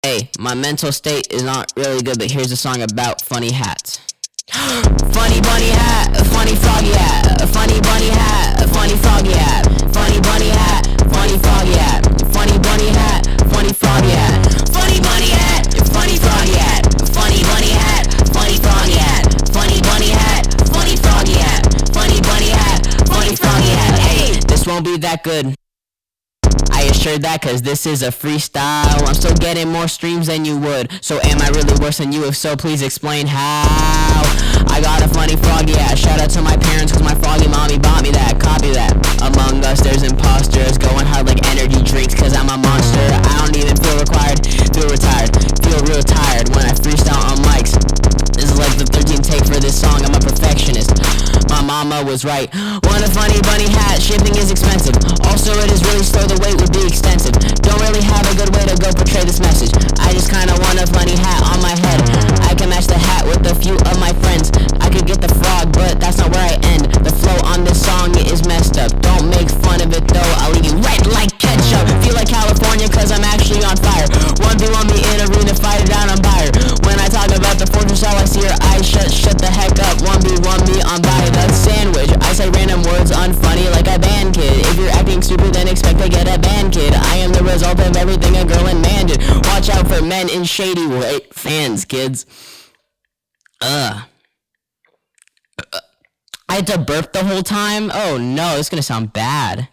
Hey, my mental state is not really good, but here's a song about funny hats. Funny bunny hat, funny froggy hat, funny bunny hat, funny froggy hat, funny bunny hat, funny froggy hat, funny bunny hat, funny froggy hat, funny bunny hat, funny froggy hat, funny bunny hat, funny froggy hat, funny bunny hat, funny froggy hat, funny bunny hat, funny froggy hat. Hey, this won't be that good. I assured that cause this is a freestyle. I'm still getting more streams than you would. So am I really worse than you? If so, please explain how. I got a funny froggy hat. Shout out to my parents cause my froggy mommy bought me that. Copy that. Among us there's imposters going hard like energy drinks cause I'm a monster. I don't even feel required. Feel retired. Feel real tired when I freestyle on mics. This is like the 13th take for this song. I'm a perfectionist. My mama was right. Want a funny bunny hat, shipping is expensive. Also it is really slow, the wait would be extensive. Don't really have a good way to go portray this message. I just kinda want a funny hat on my head. I can match the hat with a few of my friends. I could get the frog, but that's not where I end. The flow on this song is messed up. Don't make fun of it though, I'll leave you red like ketchup. Feel like California cause I'm actually on fire. 1v1 me in arena, fight it out on fire. When I talk about the fortress, all I see are eyes shut the heck up. 1v1 me on fire, that's sandwich. I say random words unfunny like a band kid. If you're acting stupid then expect to get a band kid. I am the result of everything a girl and man did. Watch out for men in shady fans, kids. I had to burp the whole time? Oh no, this is gonna sound bad.